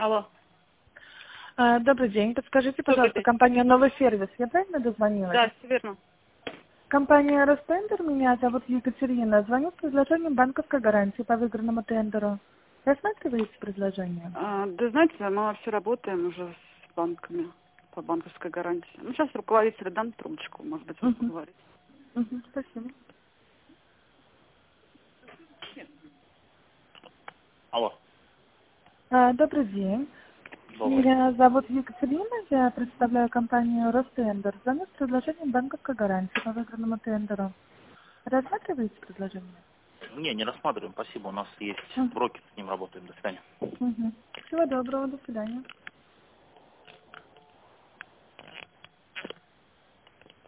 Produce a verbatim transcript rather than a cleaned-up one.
Алло. А, Добрый день. Подскажите, Добрый пожалуйста, день. компания «Новый сервис». Я правильно дозвонилась? Да, все верно. Компания «Ростендер», меня зовут Екатерина. Звоню с предложением банковской гарантии по выигранному тендеру. Рассматриваете предложение? А, да знаете, мы все работаем уже с банками по банковской гарантии. Ну, сейчас руководитель дам трубочку, может быть, вы Угу. поговорите. Угу. Спасибо. Алло, А, Добрый день. добрый. Меня зовут Екатерина. Я представляю компанию «Ростендер». Звоню с предложением банковской гарантии по выигранному тендеру. Рассматриваете предложение? Не, не рассматриваем, спасибо. У нас есть Угу. брокер, с ним работаем. До свидания. Угу. Всего доброго. До свидания.